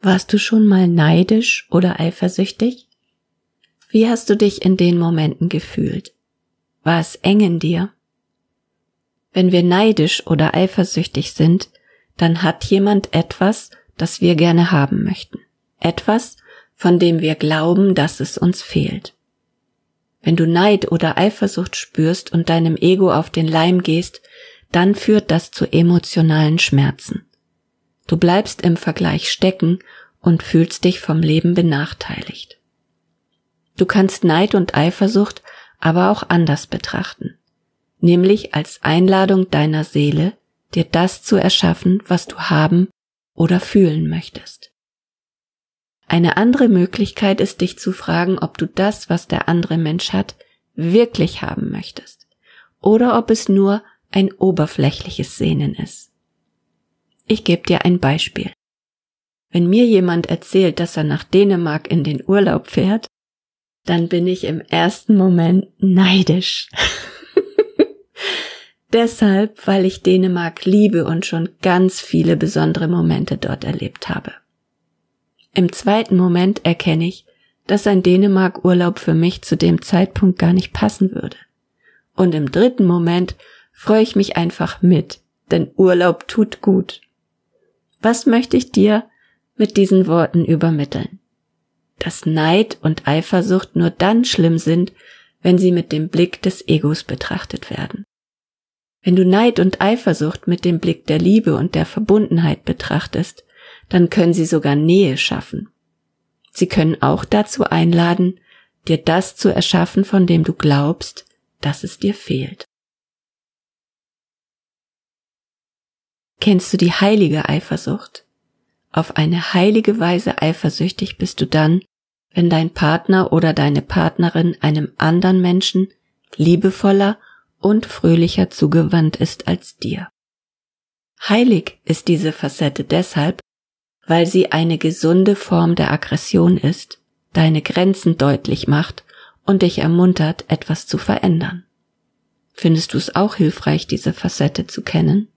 Warst du schon mal neidisch oder eifersüchtig? Wie hast du dich in den Momenten gefühlt? War es eng in dir? Wenn wir neidisch oder eifersüchtig sind, dann hat jemand etwas, das wir gerne haben möchten. Etwas, von dem wir glauben, dass es uns fehlt. Wenn du Neid oder Eifersucht spürst und deinem Ego auf den Leim gehst, dann führt das zu emotionalen Schmerzen. Du bleibst im Vergleich stecken und fühlst dich vom Leben benachteiligt. Du kannst Neid und Eifersucht aber auch anders betrachten, nämlich als Einladung deiner Seele, dir das zu erschaffen, was du haben oder fühlen möchtest. Eine andere Möglichkeit ist, dich zu fragen, ob du das, was der andere Mensch hat, wirklich haben möchtest oder ob es nur ein oberflächliches Sehnen ist. Ich gebe dir ein Beispiel. Wenn mir jemand erzählt, dass er nach Dänemark in den Urlaub fährt, dann bin ich im ersten Moment neidisch. Deshalb, weil ich Dänemark liebe und schon ganz viele besondere Momente dort erlebt habe. Im zweiten Moment erkenne ich, dass ein Dänemark-Urlaub für mich zu dem Zeitpunkt gar nicht passen würde. Und im dritten Moment freue ich mich einfach mit, denn Urlaub tut gut. Was möchte ich dir mit diesen Worten übermitteln? Dass Neid und Eifersucht nur dann schlimm sind, wenn sie mit dem Blick des Egos betrachtet werden. Wenn du Neid und Eifersucht mit dem Blick der Liebe und der Verbundenheit betrachtest, dann können sie sogar Nähe schaffen. Sie können auch dazu einladen, dir das zu erschaffen, von dem du glaubst, dass es dir fehlt. Kennst du die heilige Eifersucht? Auf eine heilige Weise eifersüchtig bist du dann, wenn dein Partner oder deine Partnerin einem anderen Menschen liebevoller und fröhlicher zugewandt ist als dir. Heilig ist diese Facette deshalb, weil sie eine gesunde Form der Aggression ist, deine Grenzen deutlich macht und dich ermuntert, etwas zu verändern. Findest du es auch hilfreich, diese Facette zu kennen?